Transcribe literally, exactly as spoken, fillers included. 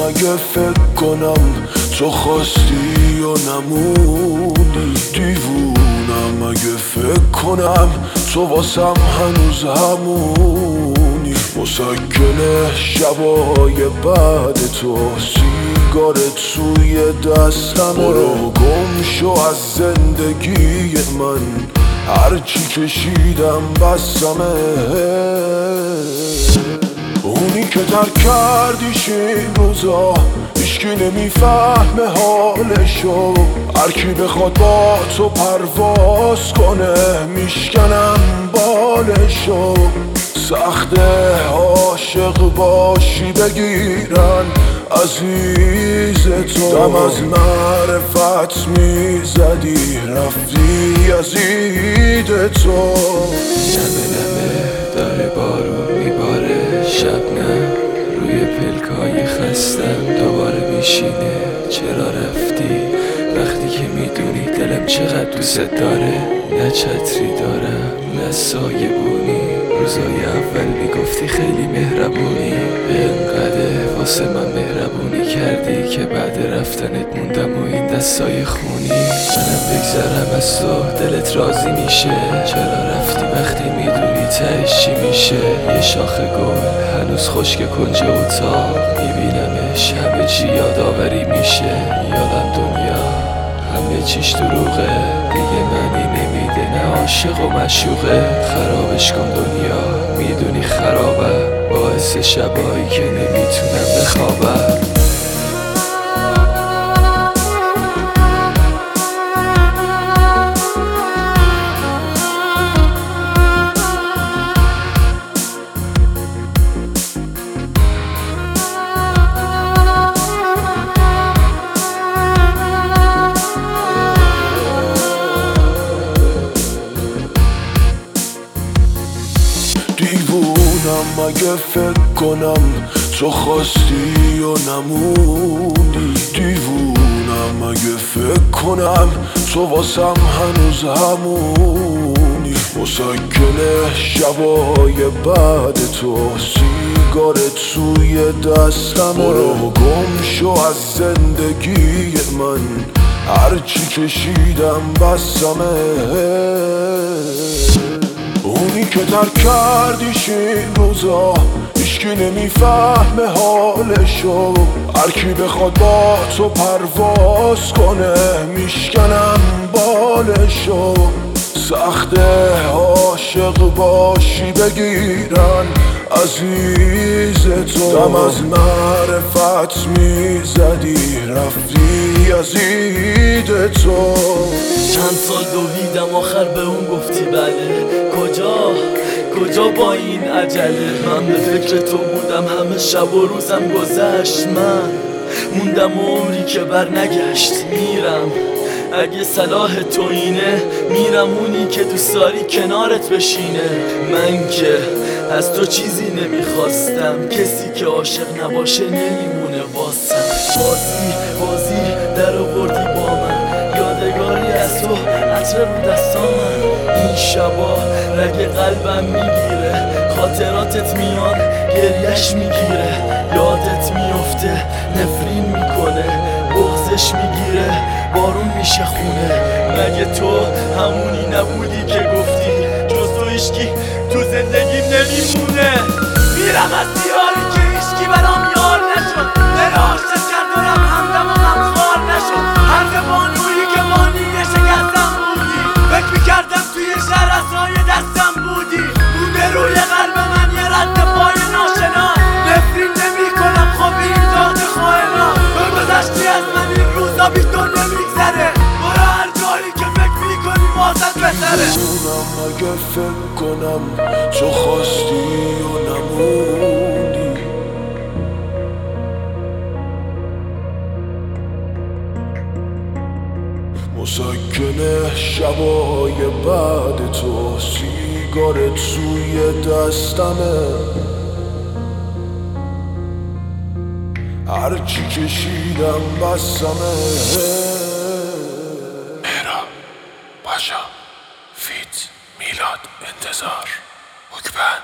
اگه فکر کنم تو خواستی و نمونی، دیوونم اگه فکر کنم تو واسم هنوز همونی. مسکن شبای بعد تو سیگار توی دستمه، برو گم شو از زندگی من، هرچی کشیدم بسمه. اونی که ترک کردیش این روزا هیچکی نمیفهمه حالشو، هرکی بخواد با تو پرواز کنه میشکنم بالشو. سخته عاشق باشی بگیرن عزیز تو، دم از معرفت میزدی رفتی از اید تو. نمه نمه داره بارون میباره، شبنم روی پلکای خستم دوباره میشینه. چرا رفتی وقتی که میدونی دلم چقدر دوست داره؟ نه چتری دارم نه سایه بونی، روزای اول میگفتی خیلی مهربونی، اینقدر واسه من مهربونی کردی که بعد رفتنت موندم و این دستای خونی. منم بگذرم از تو دلت راضی میشه؟ چرا رفتی وقتی میدونی تهش چی میشه؟ یه شاخه گل هنوز خشک کنج اتاق میبینمش، همه چی یادآوری میشه. یادم دنیا همه چیش دروغه، دیگه معنی نمیده نه عاشق و مشوقه. خرابش کن دنیا میدونی خرابم، باعث شبایی که نمیتونم بخوابم. دیوونم اگه فکر کنم تو خواستی و نمونی، دیوونم اگه فکر کنم تو واسم هنوز همونی. مسکن شبای بعد تو سیگار توی دستمه، برو گم شو از زندگی من، هرچی کشیدم بسمه. اونی که ترک کردیش این روزا هیچکی نمیفهمه حالشو، هرکی بخواد با تو پرواز کنه میشکنم بالشو. سخته عاشق باشی بگیرن عزیز تو، دم از معرفت میزدی رفتی از اید تو. چند سال دویدم آخر به اون گفتی بله، کجا کجا با این عجله؟ من به فکر تو بودم همه شب و روزم گذشت، من موندم عمری که بر نگشت. میرم اگه صلاح تو اینه، میرم اونی که دوست داری کنارت بشینه. من که از تو چیزی نمیخواستم، کسی که عاشق نباشه نمیمونه واسم. بازی بازی در آوردی با من، یادگاری از تو عطر رو دستامم. این شبا رگ قلبم میگیره، خاطراتت میان گریش میگیره. یادت میفته نفرین میکنه، بغزش میگیره بارون میشه خونه. مگه تو همونی نبودی که گفتی جز تو هیچکی تو زندگیم نمیمونه؟ میرم از دیاری که هیچکی برام یار نشد، دل عاشق کرد و رم همدم و غمخوار نشد. حرف بانویی که بانیه شکستم بودی، فکر میکردم توی شهر اسای دستم بودی. بوده روی قلب من یه رد پای ناشنا، نفرین نمی کنم خب این داغ خواهنا. به گذشتی از من این روزا بی تو نمیگذره، برو هر جایی که فکر میکنی واسط بهتره. دیوونم اگه فکر کنم تو خواستی و نمونی، مسکن شبای بعد تو سیگار توی دستمه، هرچی کشیدم بسمه. مهراب پاشا فیت میلاد انتظار حکبن